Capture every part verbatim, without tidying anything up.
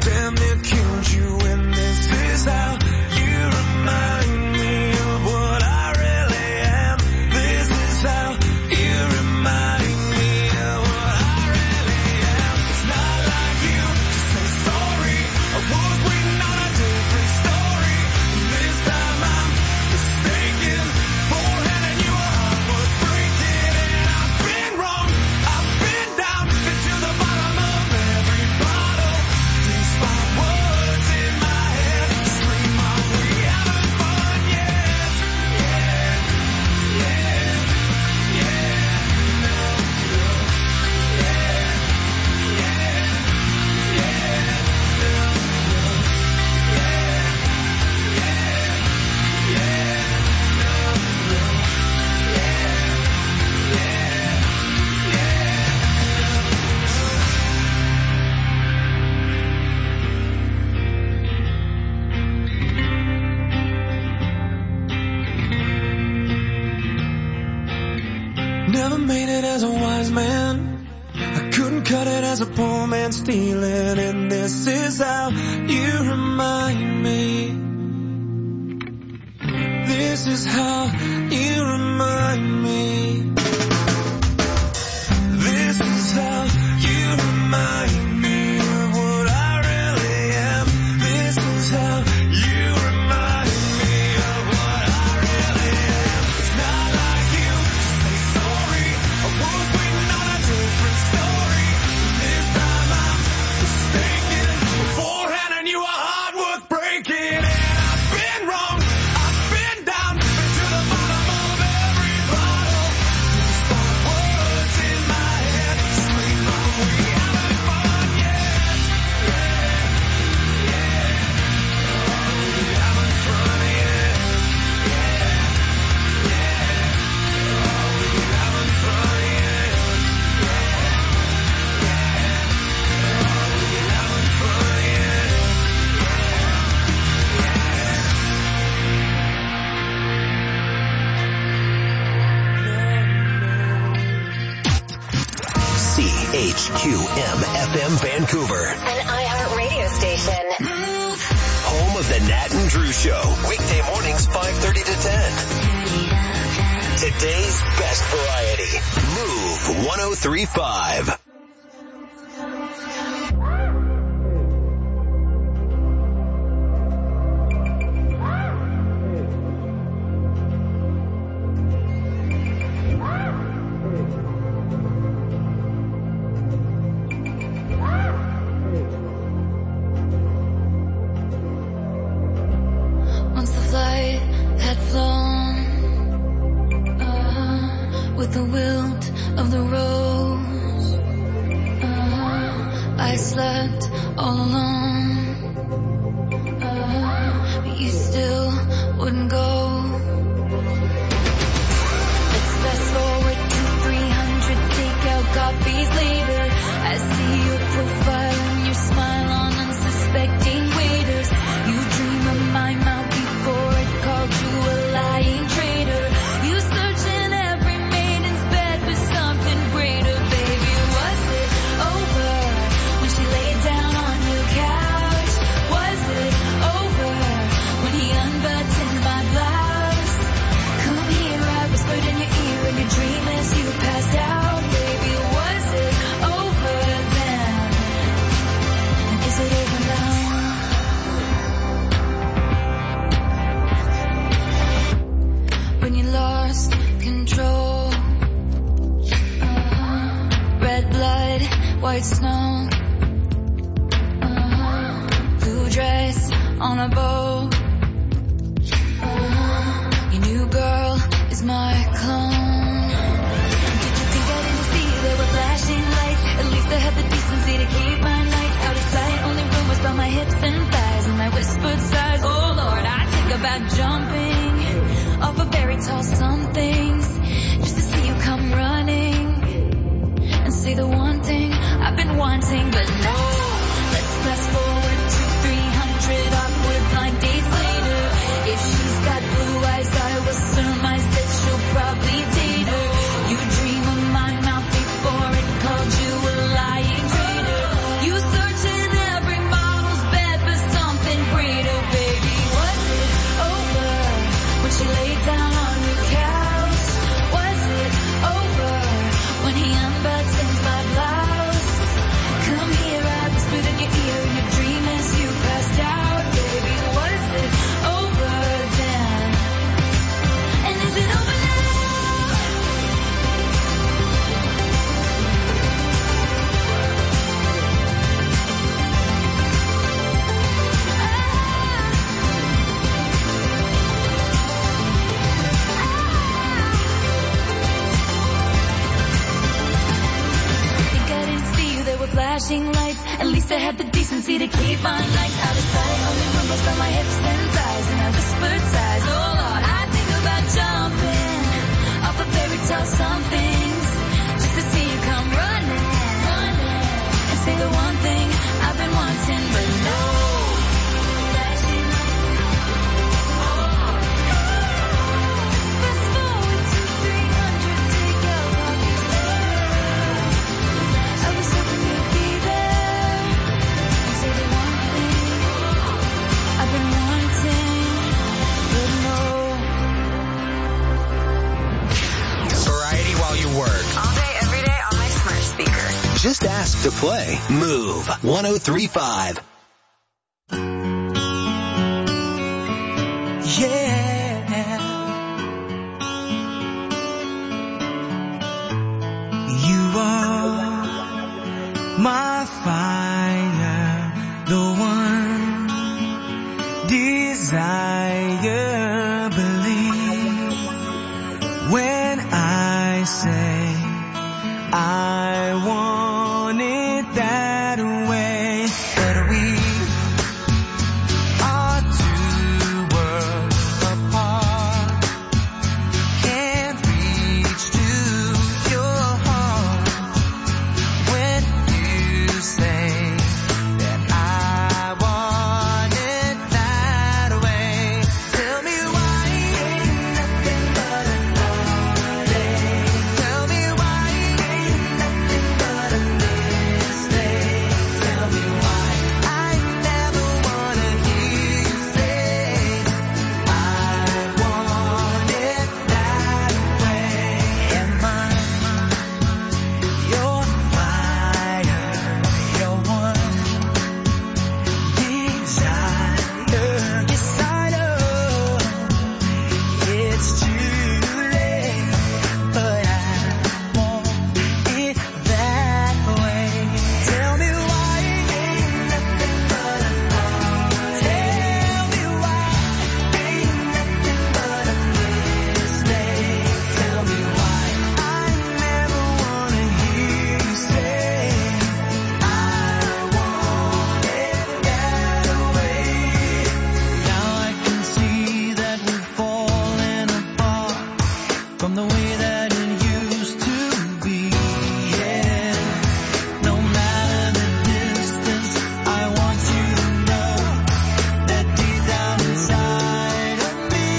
damn near killed you, and this is how you remind me of what I really am. This is how you remind me of what I really am. It's not like you to say sorry. I was waiting on a different story, and this time I'm mistaken. Forehanding you a heart worth breaking, and I've been wrong. I've been down into the bottom of every bottle. These five words in my head scream out, we haven't fun yet. Yeah, yeah, yeah, no, no, yeah, yeah, yeah, no, no, yeah, yeah, yeah, no, no, Never made it as a wise man. I couldn't cut it as a poor man stealing, and this is how you remind me. This is how you remind me. This is how you remind me of what I really am. This is how you remind me of what I really am. It's not like you to say sorry. I was waiting on a different story. This time I'm mistaken. Beforehand, you a heart worth breaking, and I've been wrong. I've been down into the bottom of every bottle. These five words in my head scream out, we haven't fun yet. Yeah, yeah, oh, we haven't fun yet. Yeah, yeah, oh, we haven't fun yet. Yeah, yeah, oh, we haven't fun yet. C H Q M F M Vancouver. An iHeart radio station. Home of the Nat and Drew Show. Weekday mornings five thirty to ten. Today's best variety. Move one oh three point five. Once the flight had flown, uh, with the wilt of the rose, uh, I slept all alone, uh, but you still wouldn't go. Let's fast forward to three hundred takeout coffees later. I see your profile and your smile on unsuspecting waiters. You dream of my mouth before it called you a lying traitor. You search in every maiden's bed for something greater, baby. Was it over when she laid down on your couch? Was it over when he unbuttoned my blouse? Come here, I whispered in your ear in your dream as you passed out, baby. Was it over then? And is it over now? When you lost control, uh-huh. Red blood, white snow, uh-huh. Blue dress on a boat, uh-huh. Your new girl is my clone. Did you think I didn't see there were flashing lights? At least I had the decency to keep my night out of sight. Only rumors about my hips and thighs and my whispered sighs. Oh Lord, I think about jumping off of very tall somethings just to see you come running and say the one thing I've been wanting, but no. Let's fast forward to three hundred awkward blind dates later. If she's got blue eyes, I will surmise that she'll probably life. At least I had the decency to keep my nights out of sight. Only rumbles by my hips and thighs, and I whispered sighs. Oh Lord, I think about jumping off a fairy tale somethings just to see you come running, running and say the one thing I've been wanting, but no. Just ask to play Move one oh three point five. Yeah. You are my fire, the one desire. Believe when I say I want it that way, but we are two worlds apart, can't reach to your heart when you say that I want it that way. Tell me why ain't nothing but a heartache. Tell me why ain't nothing but a mistake. Tell me why I never wanna hear you say I want it that way. Am I your fire, your one desire? Yes, I know it's too late, but I want it that way. Tell me why ain't nothing but a heartache. Tell me why ain't nothing but a mistake. Tell me why I never wanna hear you say I want it that way. Now I can see that we're falling apart from the way that it used to be. Yeah, no matter the distance, I want you to know that deep down inside of me,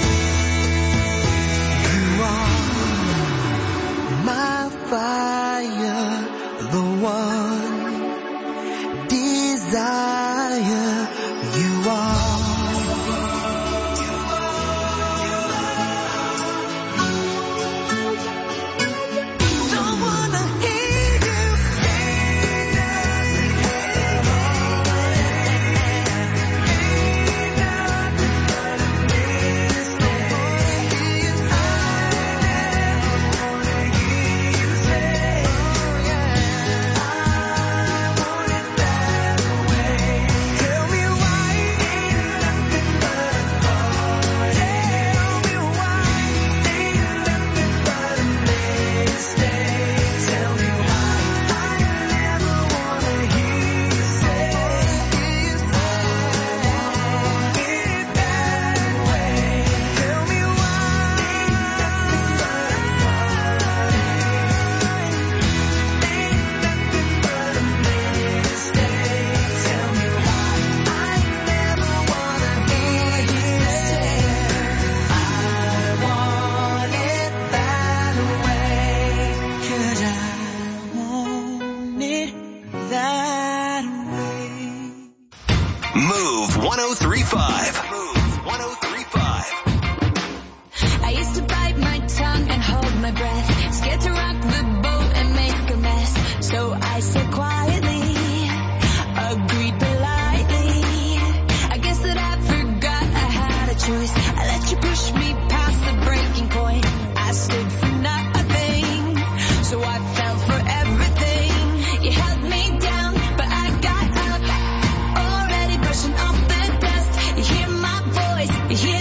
you are my fire, the one desire. You are. Don't wanna hear you say nothing. Ain't nothing but a mistake. I never wanna hear you say I want it that way. Tell me why ain't nothing but a heartache. Tell me why ain't nothing but a mistake. Tell me why I never wanna hear you say I want it that way. Tell me why ain't nothing but a heartache. Ain't nothing but a mistake. Tell me why I never wanna hear you say I want it that way. 'Cause I want it that way. Move one oh three point five. Move one oh three point five. I used to bite my tongue and hold my breath, scared to rock the boat and make a mess. So I said quietly, agreed politely. I guess that I forgot I had a choice. I let you push me past the breaking point. I stood for nothing, so I fell for everything. You held me down, but I got up, already brushing off the dust. You hear my voice, you hear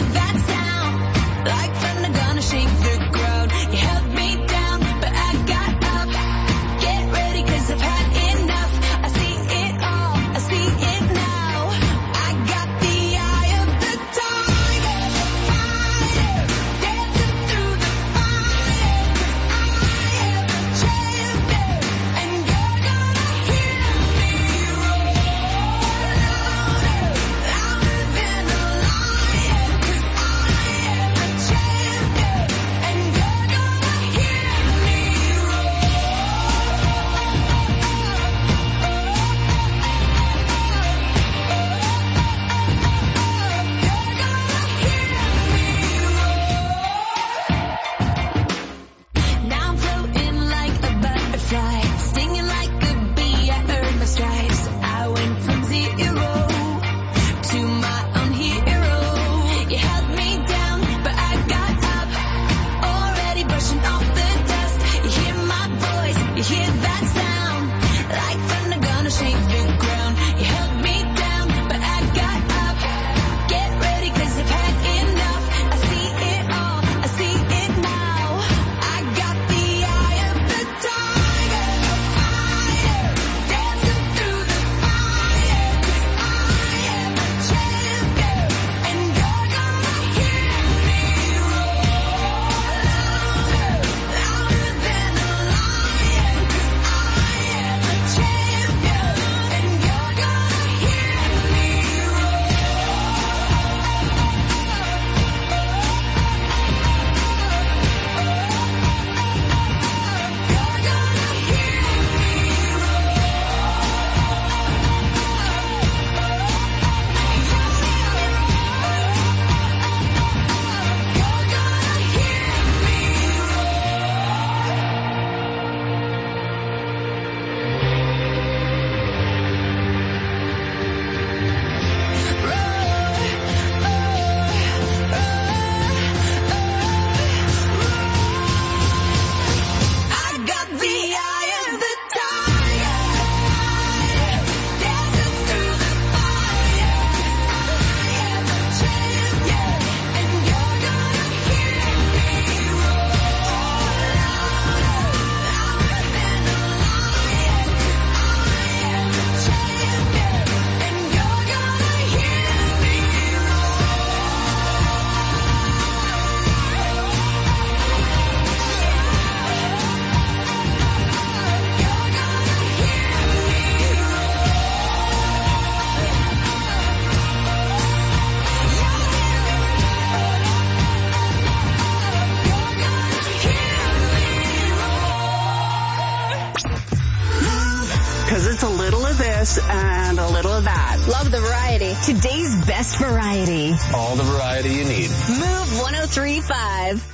and a little of that. Love the variety. Today's best variety. All the variety you need. Move one oh three point five.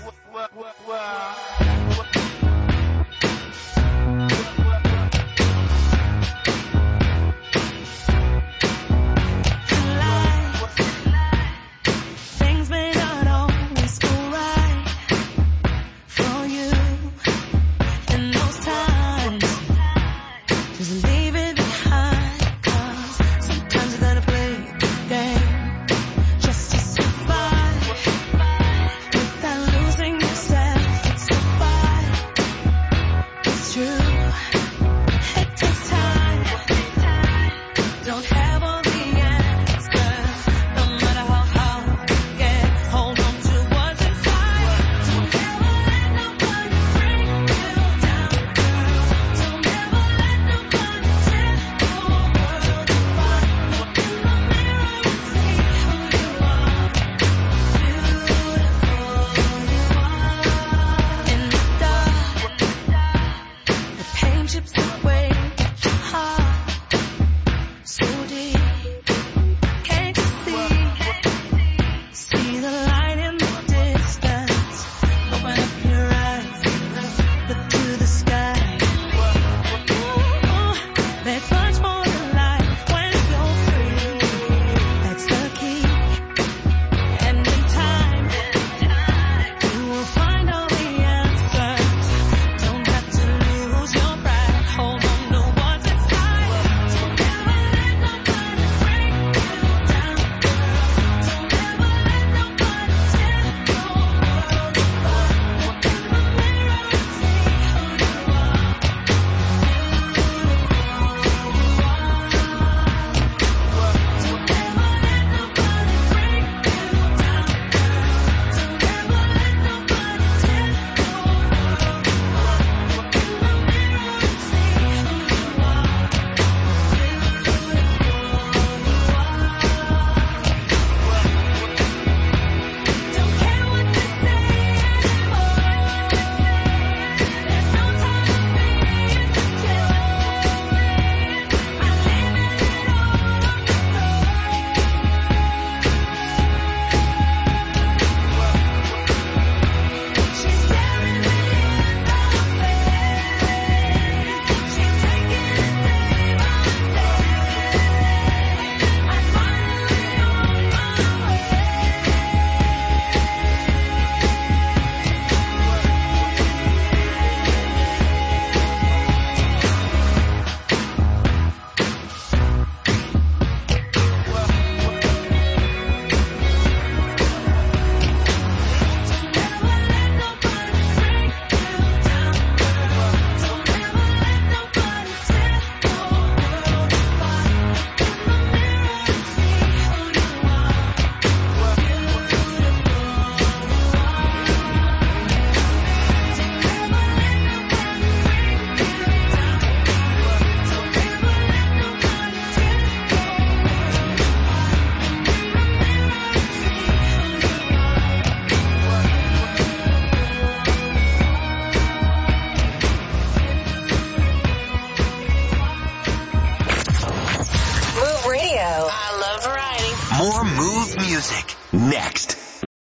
Music. Next.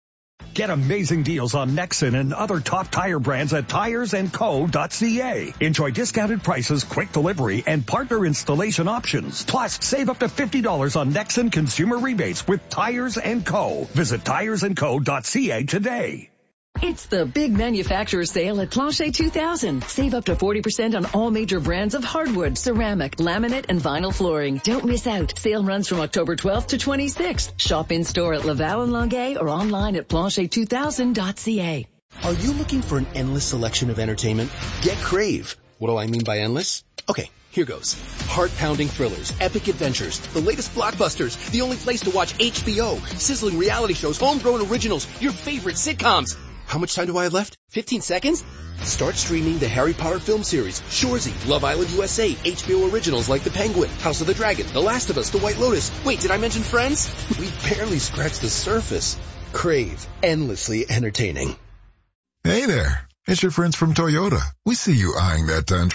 Get amazing deals on Nexen and other top tire brands at tires and co dot c a. Enjoy discounted prices, quick delivery, and partner installation options. Plus, save up to fifty dollars on Nexen consumer rebates with Tires and Co. Visit tires and co dot c a today. It's the big manufacturer sale at Plancher two thousand. Save up to forty percent on all major brands of hardwood, ceramic, laminate, and vinyl flooring. Don't miss out. Sale runs from October twelfth to twenty-sixth. Shop in store at Laval and Longueuil or online at plancher two thousand dot c a. Are you looking for an endless selection of entertainment? Get Crave. What do I mean by endless? Okay, here goes. Heart-pounding thrillers, epic adventures, the latest blockbusters, the only place to watch H B O, sizzling reality shows, homegrown originals, your favorite sitcoms. How much time do I have left? fifteen seconds? Start streaming the Harry Potter film series, Shoresy, Love Island U S A, H B O originals like The Penguin, House of the Dragon, The Last of Us, The White Lotus. Wait, did I mention Friends? We barely scratched the surface. Crave. Endlessly entertaining. Hey there. It's your friends from Toyota. We see you eyeing that Tundra.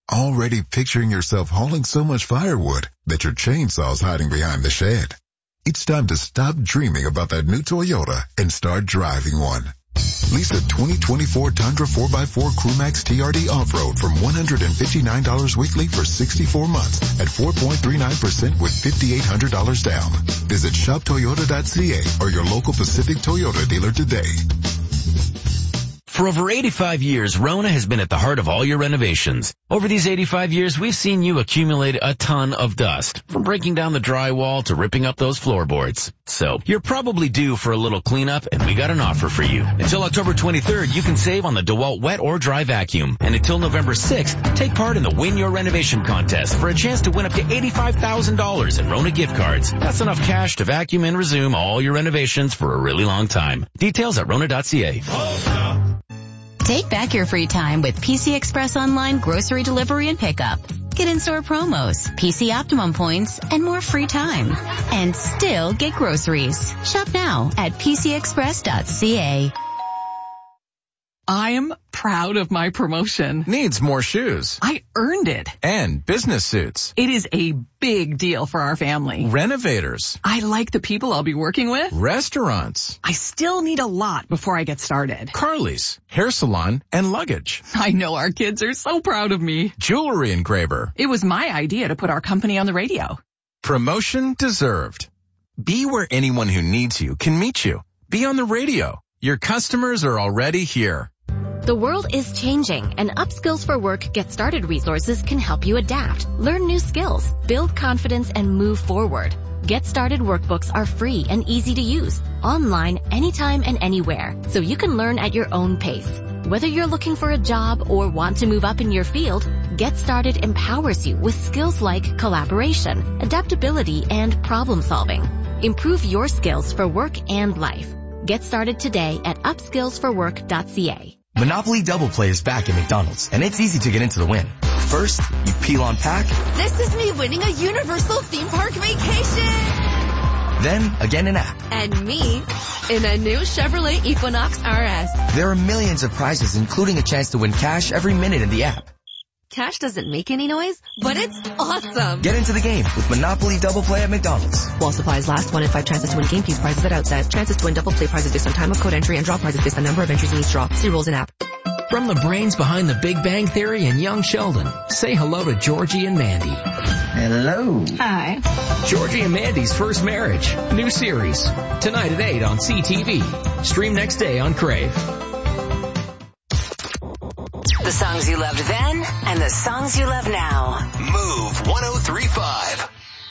Already picturing yourself hauling so much firewood that your chainsaw's hiding behind the shed? It's time to stop dreaming about that new Toyota and start driving one. Lease a twenty twenty-four Tundra four by four Crewmax T R D Off-Road from one hundred fifty-nine dollars weekly for sixty-four months at four point three nine percent with five thousand eight hundred dollars down. Visit shop toyota dot c a or your local Pacific Toyota dealer today. For over eighty-five years, Rona has been at the heart of all your renovations. Over these eighty-five years, we've seen you accumulate a ton of dust, from breaking down the drywall to ripping up those floorboards. So, you're probably due for a little cleanup, and we got an offer for you. Until October twenty-third, you can save on the DeWalt wet or dry vacuum. And until November sixth, take part in the Win Your Renovation contest for a chance to win up to eighty-five thousand dollars in Rona gift cards. That's enough cash to vacuum and resume all your renovations for a really long time. Details at rona dot c a. Take back your free time with P C Express Online grocery delivery and pickup. Get in-store promos, P C Optimum points, and more free time. And still get groceries. Shop now at p c express dot c a. I'm proud of my promotion. Needs more shoes. I earned it. And business suits. It is a big deal for our family. Renovators. I like the people I'll be working with. Restaurants. I still need a lot before I get started. Carly's, hair salon, and luggage. I know our kids are so proud of me. Jewelry engraver. It was my idea to put our company on the radio. Promotion deserved. Be where anyone who needs you can meet you. Be on the radio. Your customers are already here. The world is changing, and Upskills for Work Get Started resources can help you adapt, learn new skills, build confidence, and move forward. Get Started workbooks are free and easy to use, online, anytime and anywhere, so you can learn at your own pace. Whether you're looking for a job or want to move up in your field, Get Started empowers you with skills like collaboration, adaptability, and problem solving. Improve your skills for work and life. Get started today at upskills for work dot c a. Monopoly Double Play is back at McDonald's, and it's easy to get into the win. First, you peel on pack. This is me winning a Universal theme park vacation. Then, again in app. And me in a new Chevrolet Equinox R S. There are millions of prizes, including a chance to win cash every minute in the app. Cash doesn't make any noise, but it's awesome. Get into the game with Monopoly Double Play at McDonald's. While supplies last, one in five chances to win game piece prizes at outset. Chances to win double play prizes based on time of code entry and draw prizes based on number of entries in each draw. See rules in app. From the brains behind the Big Bang Theory and Young Sheldon, say hello to Georgie and Mandy. Hello. Hi. Georgie and Mandy's First Marriage. New series. Tonight at eight on C T V. Stream next day on Crave. The songs you loved then and the songs you love now. Move one oh three point five.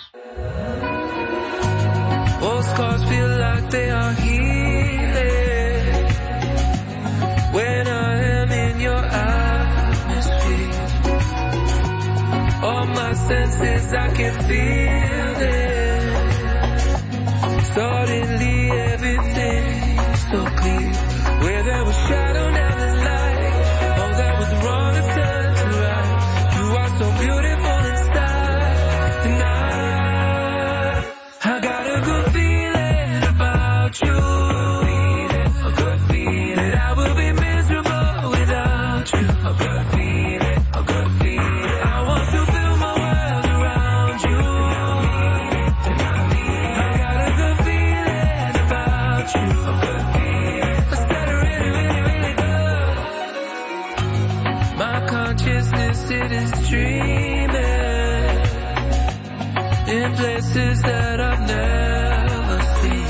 Postcards feel like they are healing when I am in your atmosphere. All my senses, I can feel it. Suddenly everything's so clear. Where there was shadow, now there's light. That was the wrongest turn to right. You are so beautiful inside tonight. I got a good feeling about you. A good feeling that I will be miserable without you. A good feeling, a good feeling. I want to build my world around you. I got a good feeling about you. A good feeling. Let's get really, really, really good. My consciousness, it is dreaming in places that I've never seen.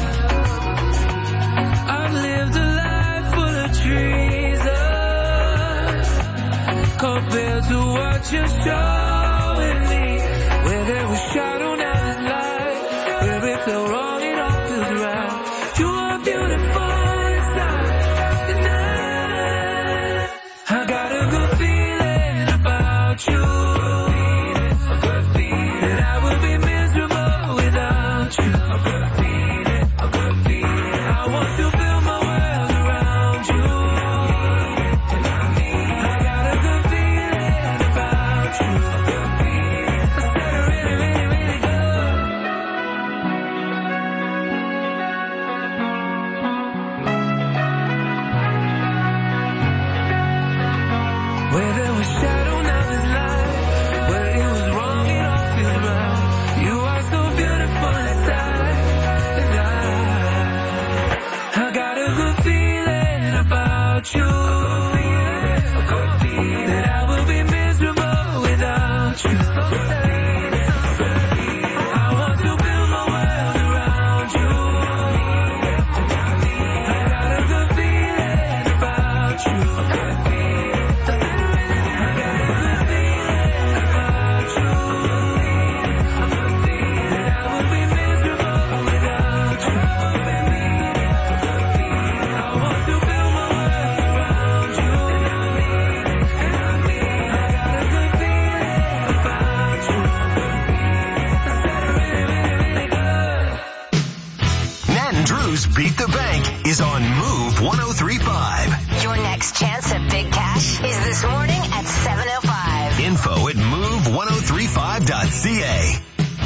I've lived a life full of treasons compared to what you're showing me. Where there was shadow, now there's light. Where it felt wrong, it all feels right. You are beautiful inside tonight. I got a good feeling about you. A good feeling that I will be miserable without you. A good feeling, a good feeling. I want to build my world around you. I got a good feeling about you. A good feeling. Let's get really, really, really good. Where there was shadow, now there's light. Drew's Beat the Bank is on Move one oh three point five. Your next chance at big cash is this morning at seven oh five. Info at move one oh three five dot c a.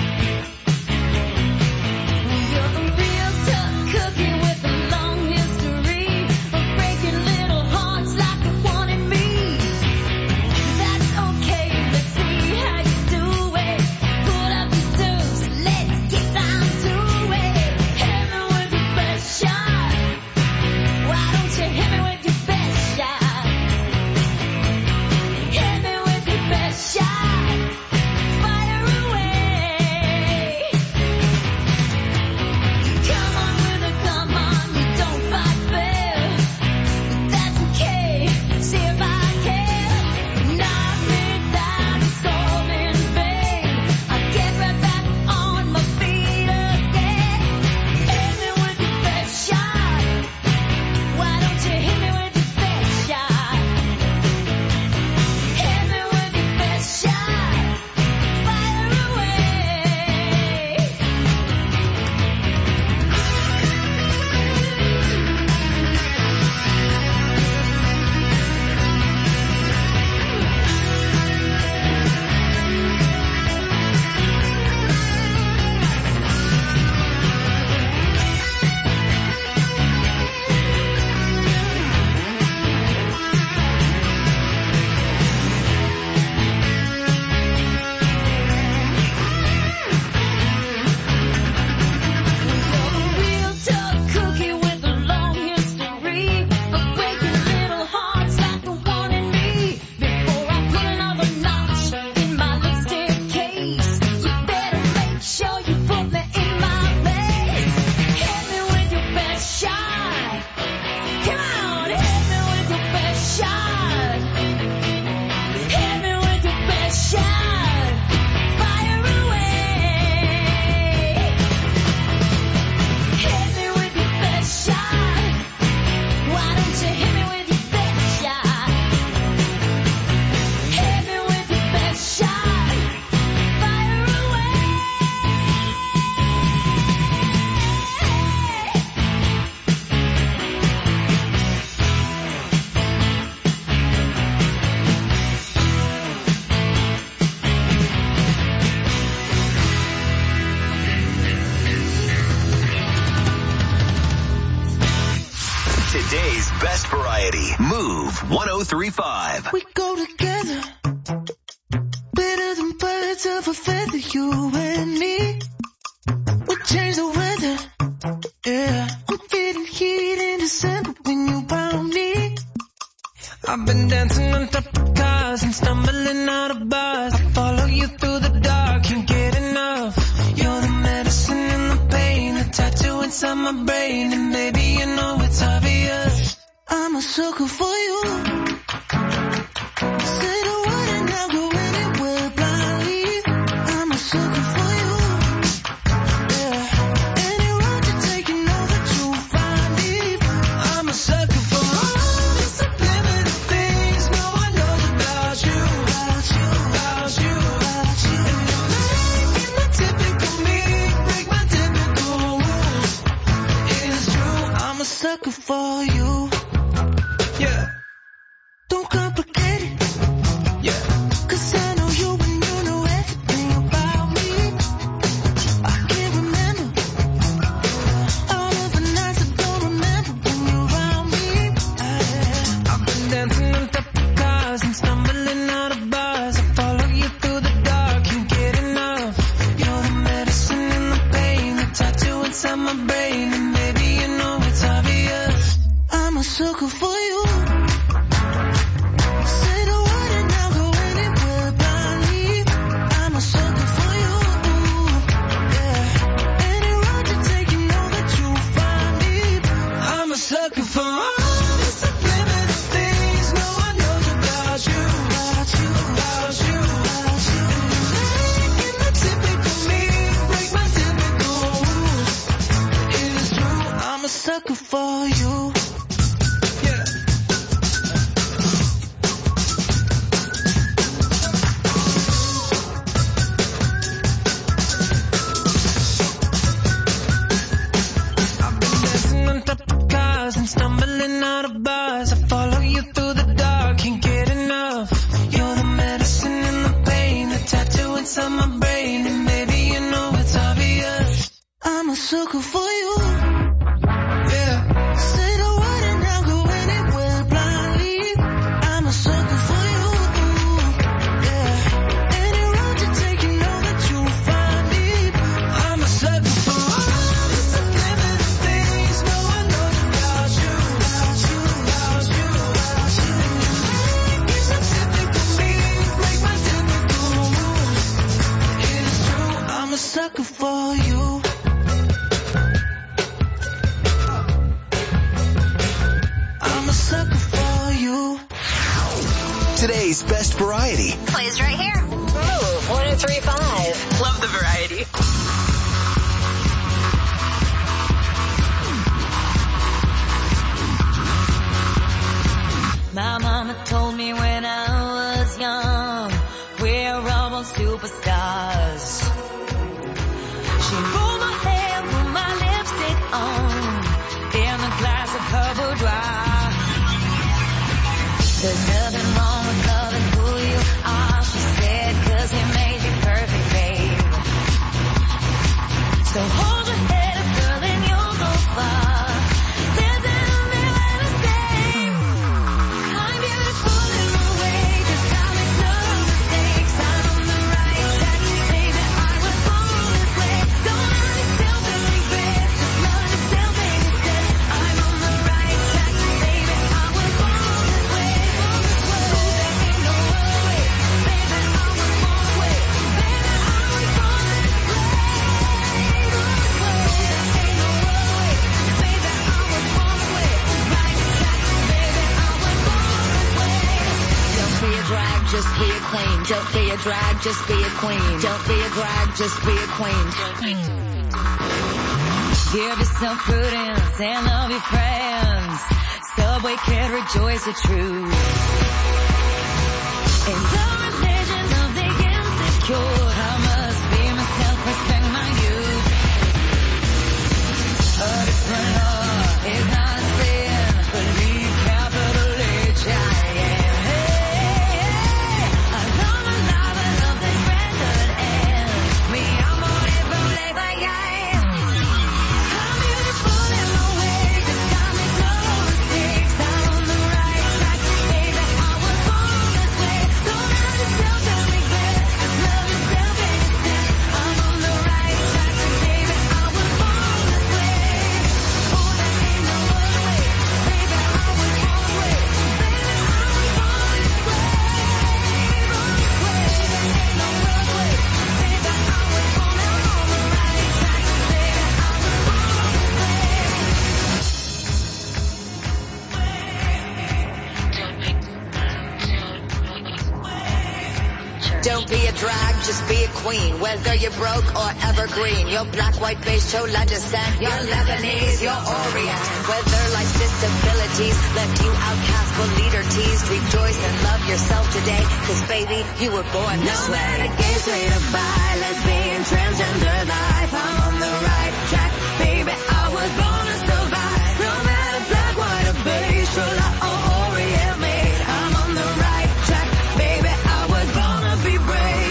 Today's best variety. Move one oh three point five. We go together, better than birds of a feather, you and me. We change the weather, yeah. I'm feeling heat in December when you found me. I've been dancing on top of cars and stumbling out of bars. I follow you through the dark, can't get enough. You're the medicine and the pain, the tattoo inside my brain, and baby you know it's obvious. I'm a sucker for you. Say the word and I'll go anywhere blindly. I'm a sucker for you. Yeah. Any road you take, you know that you'll find me. I'm a sucker for all the subliminal things no one knows about you. About you, about you, about you. And you're making the typical me break my typical rules. It's true, I'm a sucker for you. Yeah. Don't complicate it. Yeah. Cause I know you and you know everything about me. I can't remember all of the nights I don't remember when you're around me. I, I've been dancing on top of cars and stumbling out of bars. I follow you through the dark, can't get enough. You're the medicine and the pain, the tattoo inside my brain, and baby you know it's obvious. I'm a sucker for you. Sucker for you. Yeah. I've been sucker for you. Yeah. Say the word and I'll go anywhere blindly. I'm a sucker for you. Yeah. Any road you take, you know that you'll find me. I'm a sucker for all the subliminal things no one knows about you. About you, about you, about you. You're so typical me, break my typical rules. It is true, I'm a sucker for you. I'm a sucker for you. Today's best variety. Plays right here. Move one oh three point five. Love the variety. My mama told me when I was young, we're all superstars. She rolled my hair, put my lipstick on, in a glass of her boudoir. There's nothing wrong with loving who you are, she said, 'cause he made you perfect, babe. So hold your head up, girl, and you'll go far. There's an million to say. I'm beautiful in my way, 'cause I make no mistakes. I'm on the right track, baby, I was born this way. Don't hurt yourself and regret, just love yourself instead. I'm on the right track, baby, I was born this way. Oh, there ain't no other way, baby, I was born this way. Baby, I was born this way. Don't be a drag, just be a queen. Don't be a drag, just be a queen. Don't be a drag, just be a queen. Give yourself prudence and love your friends. Subway can rejoice the truth. In the religion of the insecure, I must be myself, respect my youth. A different law is not a sin. Believe capital H I am. Hey, I love the love and love this record and me, I'm on it from late like I am. I'm beautiful in my way, 'cause I make no mistakes. I'm on the right track, baby, I was born this way. Don't hurt yourself and regret, just love yourself instead. I'm on the right track, baby, I was born this way. Oh, there ain't no other way, baby, I was born this way. Baby, I was born this way, born this way. There ain't no other way, baby, I was born. I'm on the right track, baby, I was born this way. Don't be a drag, just be a queen. Whether you're broke or evergreen, you're black, white, beige, chola descent, you're Lebanese, you're Orient. Whether life's disabilities left you outcast but leader teased, rejoice and love yourself today, 'cause baby, you were born this way. No matter gay, straight or bi, lesbian, transgender life, I'm on the right track, baby, I was born to survive. No matter black, white, or beige, chola or Orient made, I'm on the right track, baby, I was born to be brave.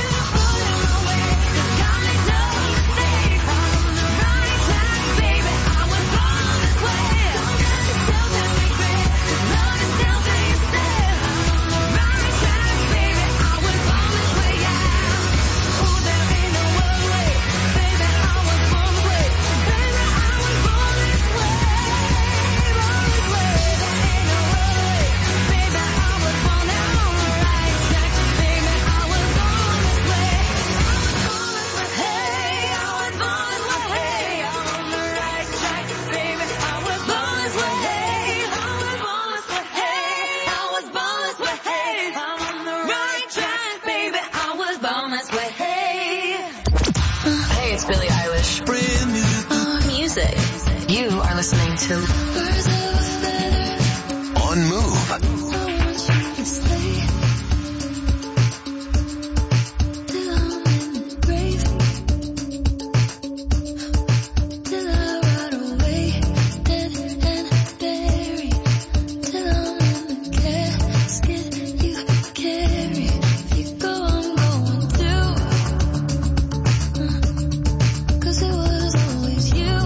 You are listening to On Move. Cause it was always you.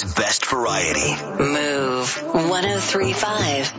best variety. Move one oh three point five.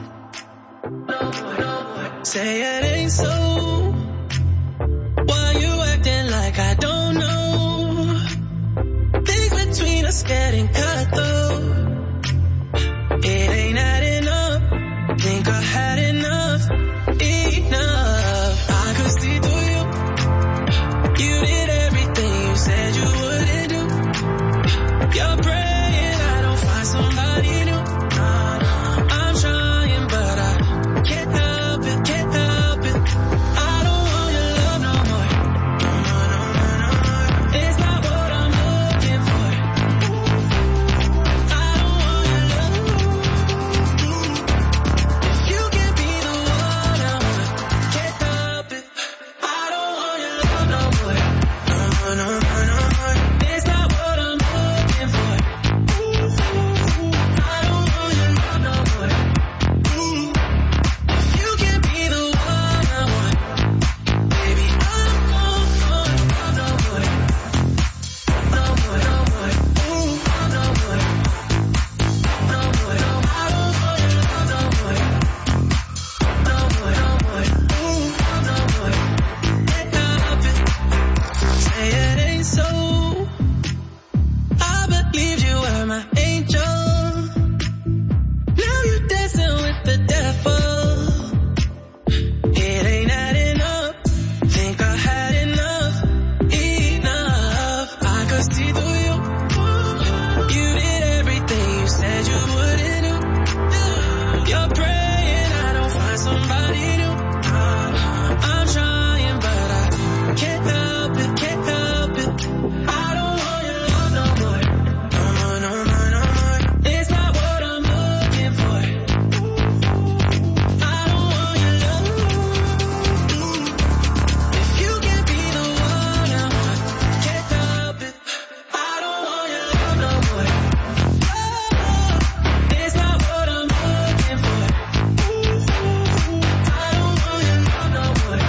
Say it ain't so. Why you acting like I don't know? Things between us getting cut though. It ain't adding up. Think I had enough. Enough. I could see through you. You did everything you said you wouldn't do. You're praying I don't find somebody new. I'm trying but I can't help it, can't help it. I don't want your love no more. No, no, no, no, no. It's not what I'm looking for. I don't want your love. If you can be the one I want, can't help it. I don't want your love no more. No, no, no, no, no. It's not what I'm looking for. I don't want your love no more. If you can be the one I want, baby, I'm gone for love no more. No more, no more. Ooh, no more. No more, no more. I don't want your love no more. No more, no more. Ooh, no more. Can't help it. Say it ain't so. I believed you were my angel. Now you're dancing with the devil. It ain't adding up. Think I had enough. Enough. I could see through you. You did everything you said you wouldn't do. You're praying I don't find somebody new. I'm trying but I can't help it, can't help it. I don't want your love no more. No, no, no, no, no. It's not what I'm looking for. I don't want your love. If you can be the one I want, can't help it. I don't want your love no more. It's not what I'm looking for. I don't want your love no more.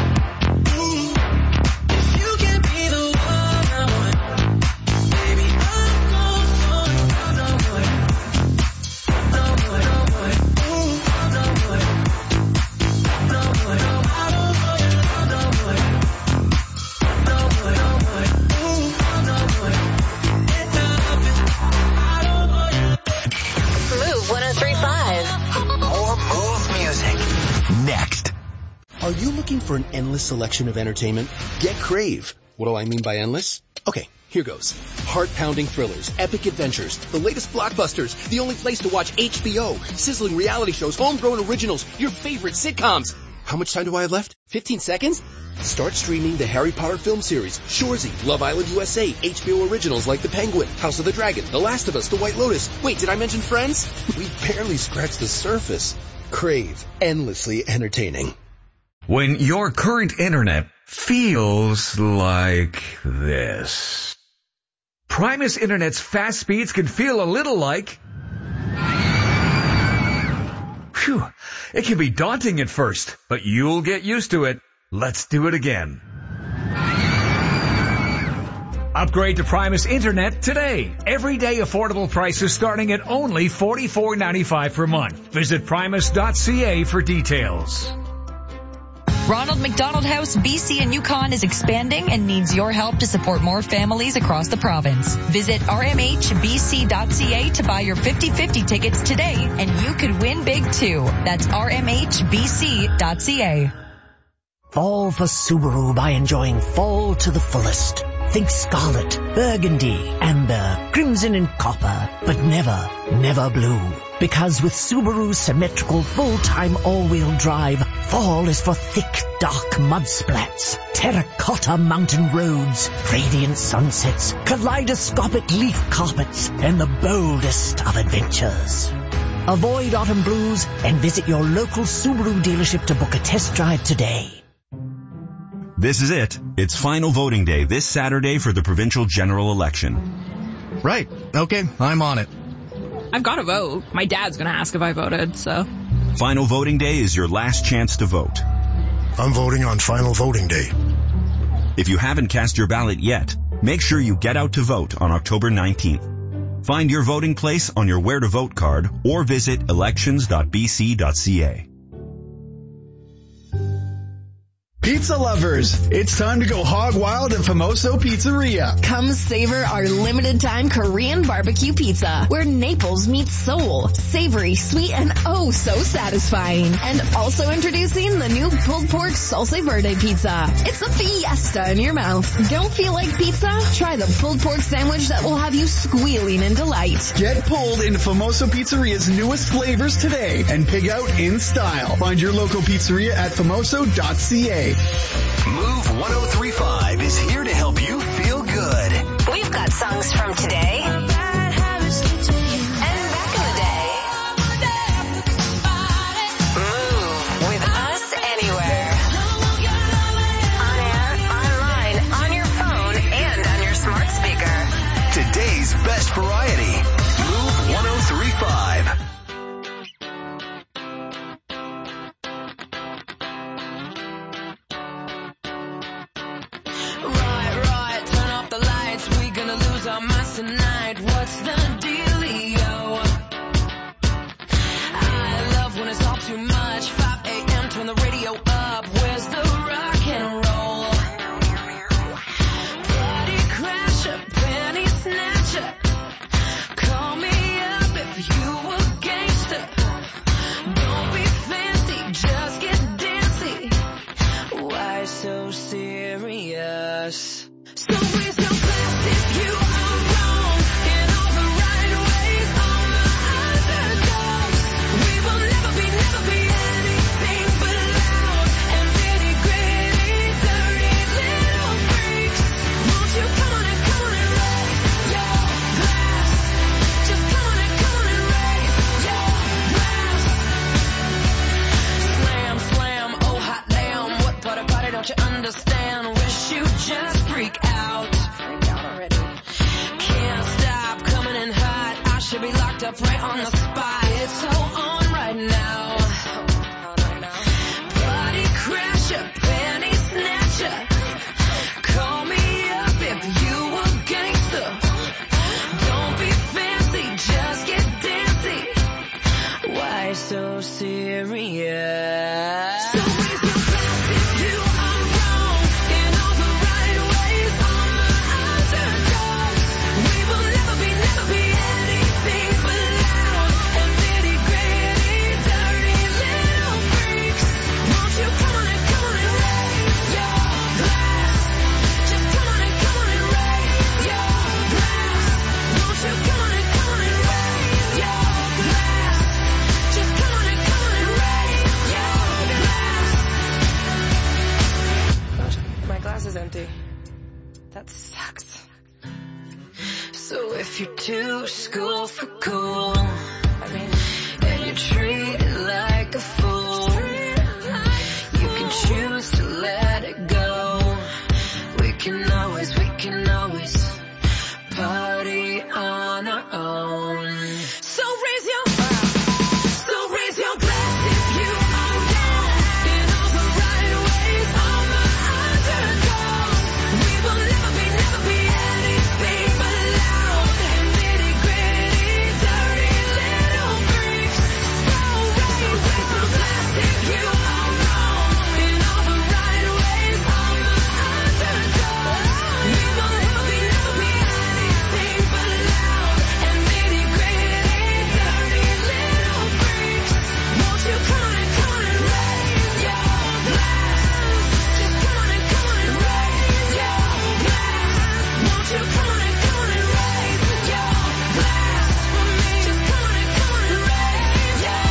If you can be the one I want, baby, I'm gone for love no more. No more, no more. Ooh, no more. No more, no more. I don't want your love no more. No more, no more. Ooh, no more. Can't help it. I don't want your Move one oh three point five. More Move music. Next. Are you looking for an endless selection of entertainment? Get Crave. What do I mean by endless? Okay, here goes. Heart-pounding thrillers, epic adventures, the latest blockbusters, the only place to watch H B O, sizzling reality shows, homegrown originals, your favorite sitcoms. How much time do I have left? fifteen seconds? Start streaming the Harry Potter film series, Shoresy, Love Island U S A, H B O originals like The Penguin, House of the Dragon, The Last of Us, The White Lotus. Wait, did I mention Friends? We barely scratched the surface. Crave. Endlessly entertaining. When your current internet feels like this. Primus Internet's fast speeds can feel a little like... Phew, it can be daunting at first, but you'll get used to it. Let's do it again. Upgrade to Primus Internet today. Everyday affordable prices starting at only forty-four ninety-five per month. Visit primus dot c a for details. Ronald McDonald House, B C and Yukon is expanding and needs your help to support more families across the province. Visit r m h b c dot c a to buy your fifty-fifty tickets today, and you could win big too. That's r m h b c dot c a. Fall for Subaru by enjoying fall to the fullest. Think scarlet, burgundy, amber, crimson and copper, but never, never blue. Because with Subaru's symmetrical full-time all-wheel drive, fall is for thick, dark mud splats, terracotta mountain roads, radiant sunsets, kaleidoscopic leaf carpets, and the boldest of adventures. Avoid autumn blues and visit your local Subaru dealership to book a test drive today. This is it. It's final voting day this Saturday for the provincial general election. Right. Okay, I'm on it. I've got to vote. My dad's going to ask if I voted, so. Final voting day is your last chance to vote. I'm voting on final voting day. If you haven't cast your ballot yet, make sure you get out to vote on October nineteenth. Find your voting place on your Where to Vote card or visit elections dot b c dot c a. Pizza lovers, it's time to go hog wild at Famoso Pizzeria. Come savor our limited time Korean barbecue pizza, where Naples meets Seoul. Savory, sweet, and oh so satisfying. And also introducing the new pulled pork salsa verde pizza. It's a fiesta in your mouth. Don't feel like pizza? Try the pulled pork sandwich that will have you squealing in delight. Get pulled into Famoso Pizzeria's newest flavors today and pig out in style. Find your local pizzeria at famoso dot c a. Move one oh three point five is here to help you feel good. We've got songs from today and back in the day. Move with us anywhere. On air, online, on your phone, and on your smart speaker. Today's best variety. Move one oh three point five. Tonight, what's the dealio? I love when it's all too much. five a.m. turn the radio up. Where's the rock and roll? Party crasher, penny snatcher. Call me up if you a gangster. Don't be fancy, just get dancy. Why so serious? So raise your glass if you are wrong in all the right ways. All the underdogs, we will never be, never be anything but loud and nitty gritty, dirty little freaks. Won't you come on and come on and raise your glass? Just come on and come on and raise your glass. Slam, slam, oh hot damn, what part of party don't you understand? Wish you just freak out. Can't stop coming in hot. I should be locked up right on the spot. It's so on right now. Body crasher, penny snatcher. Call me up if you a gangster. Don't be fancy, just get dancy. Why so serious? So raise your glass if you are wrong in all the right ways. All the underdogs, we will never be, never be anything but loud and nitty gritty, dirty little freaks. Won't you come on and come on and raise your glass? Just come on and come on and raise your glass. Won't you come on and come on and raise your glass? Just come on and come on and raise your glass. My glass is empty. That sucks. So if you're too school for cool, I mean, and you're treated like a fool, you can choose to let it go. We can always, we can always party on our own. So raise your So raise your glass if you are wrong in all the right ways. All the underdogs, we will never be, never be anything but loud and nitty gritty, dirty little freaks. So raise, raise your glass if you are wrong in all the right ways. All the underdogs, we will never be, never be anything but loud and nitty gritty, dirty little freaks. Won't you come on and come on and raise your glass? Just come on and come on and raise your glass. Won't you come on and come on and raise your glass for me? Just come on and come on and raise your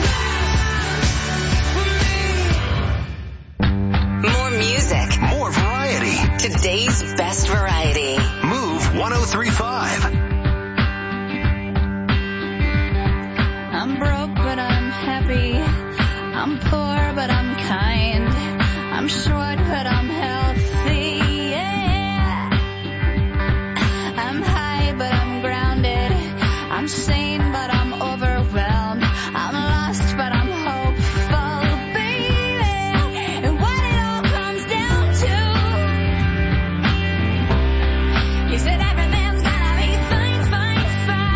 glass for me. More music. More variety. Today's best variety. Move one oh three point five. I'm broke, but I'm happy. I'm poor, but I'm kind. I'm short, but I'm healthy. Yeah. I'm high, but I'm grounded. I'm sane, but I'm overwhelmed. I'm lost, but I'm hopeful, baby. And what it all comes down to is that everything's gonna be fine, fine, fine.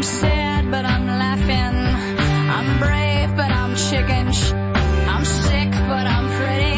I'm sad, but I'm laughing. I'm brave, but I'm chicken. Sh- I'm sick, but I'm pretty.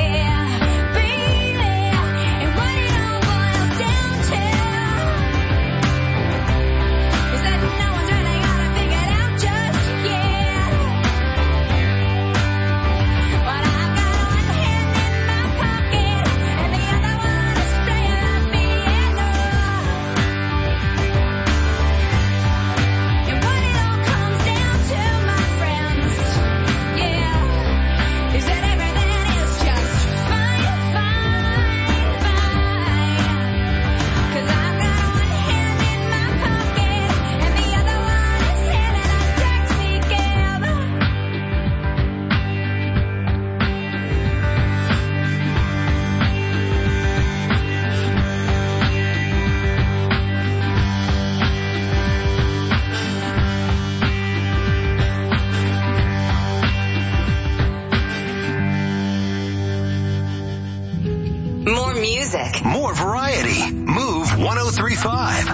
More music. More variety. Move one oh three point five.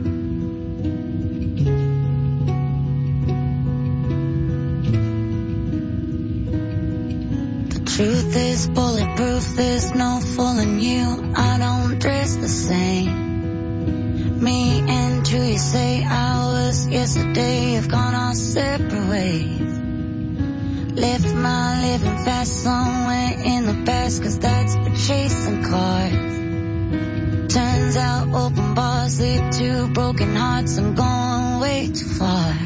Truth is bulletproof, there's no fooling you. I don't dress the same. Me and who you say I was yesterday have gone our separate ways. Left my living fast somewhere in the past, cause that's for chasing cars. Turns out open bars lead to broken hearts. I'm going way too far.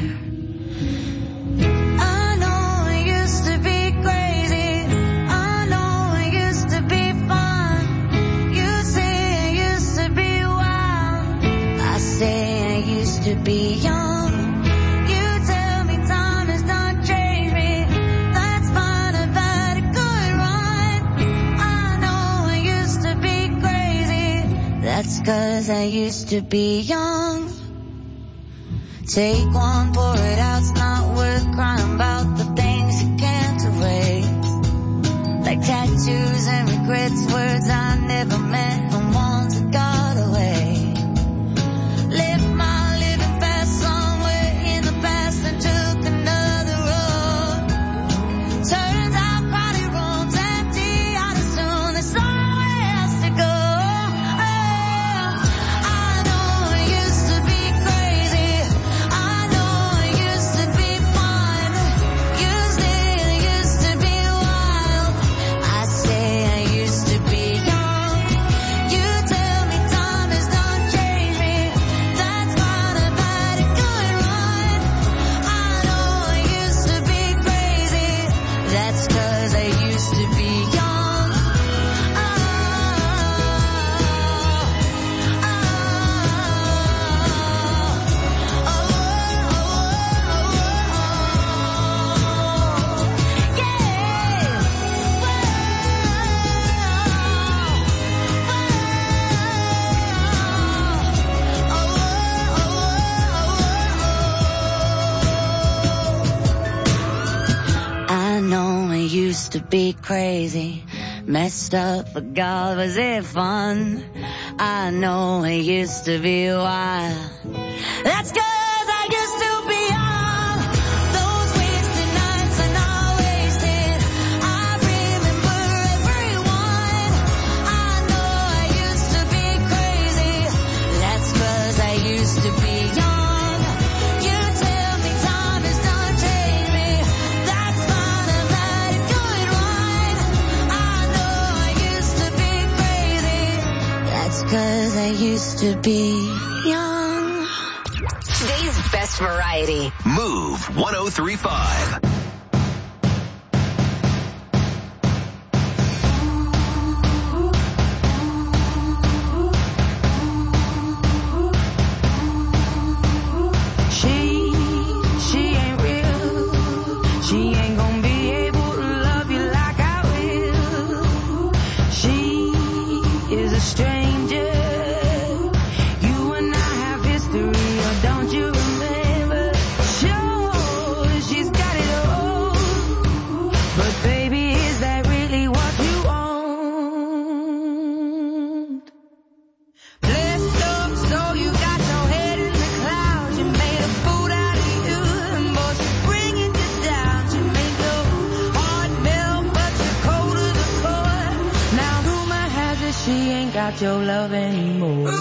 To be young, you tell me time has not changed me. That's fine, I've had a good run. I know I used to be crazy. That's cause I used to be young. Take one, pour it out. It's not worth crying about the things you can't erase. Like tattoos and regrets, words I never meant, and ones that got away. Live my to be crazy, messed up, but God, was it fun? I know it used to be wild. That's cause I used to be young. Those wasted nights are not wasted. I remember everyone. I know I used to be crazy. That's cause I used to be young. Cause I used to be young. Today's best variety. Move one oh three point five. Don't you remember? Sure, she's got it all. need your love anymore.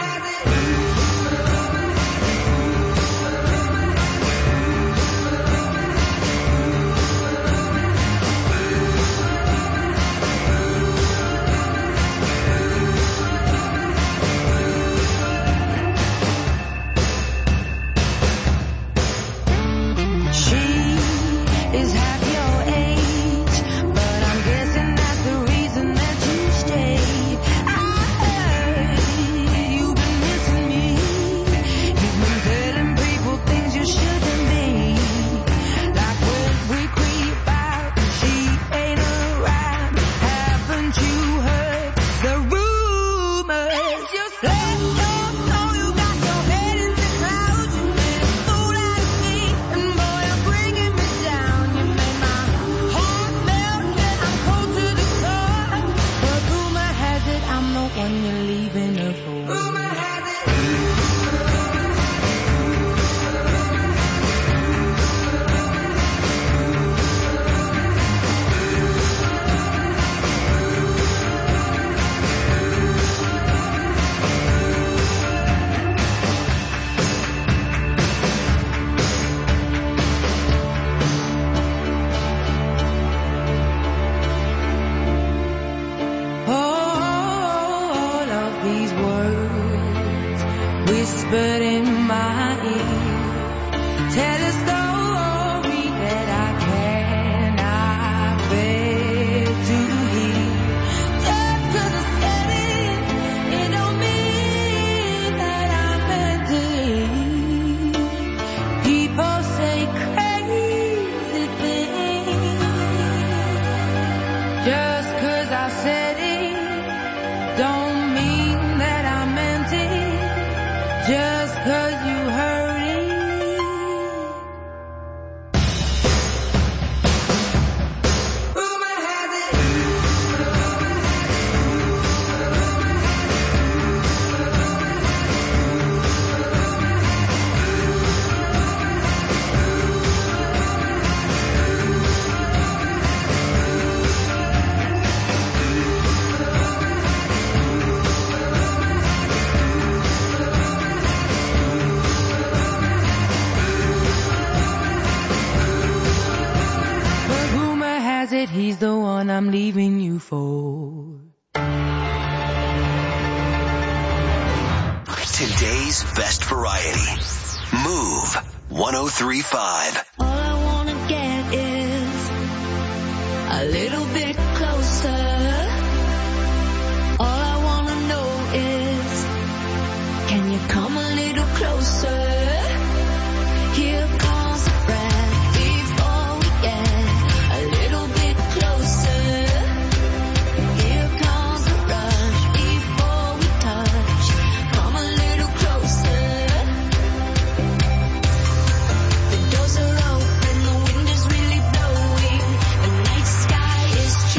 He's the one I'm leaving you for. Today's best variety. Move one oh three point five. All I wanna get is a little bit closer. All I wanna know is, can you come a little closer? Here comes the breath before we get a little bit closer. Here comes the rush before we touch. Come a little closer. The doors are open, the wind is really blowing. The night sky is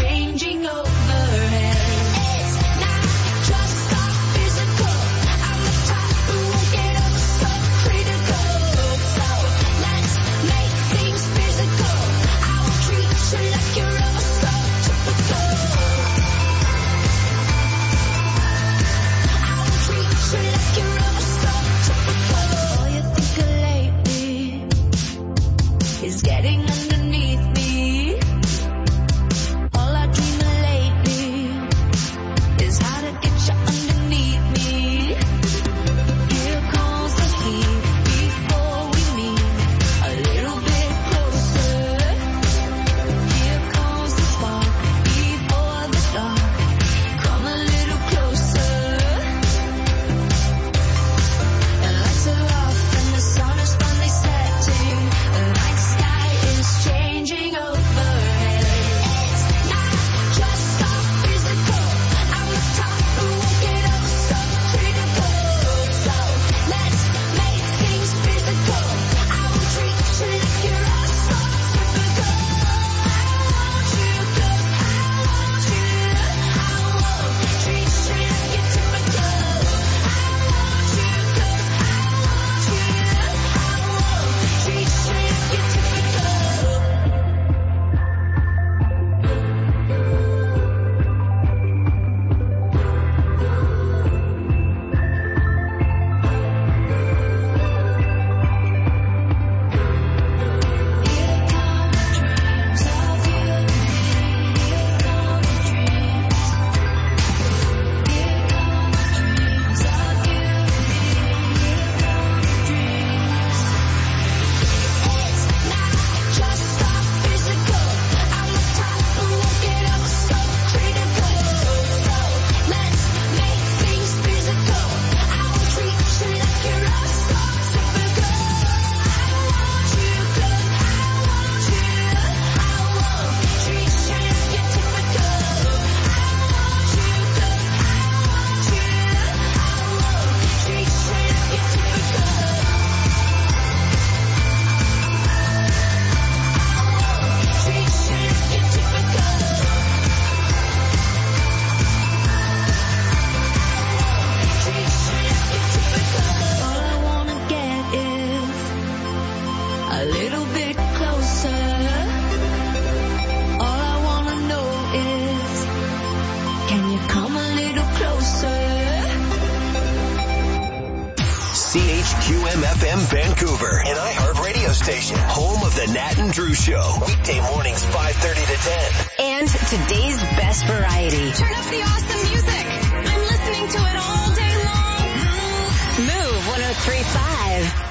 Vancouver, an iHeart radio station, home of the Nat and Drew Show. Weekday mornings five thirty to ten. And today's best variety. Turn up the awesome music. I'm listening to it all day long. Move one oh three point five.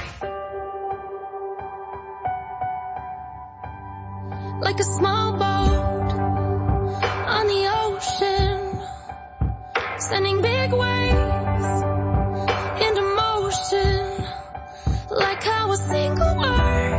Like a small boat on the ocean, sending big waves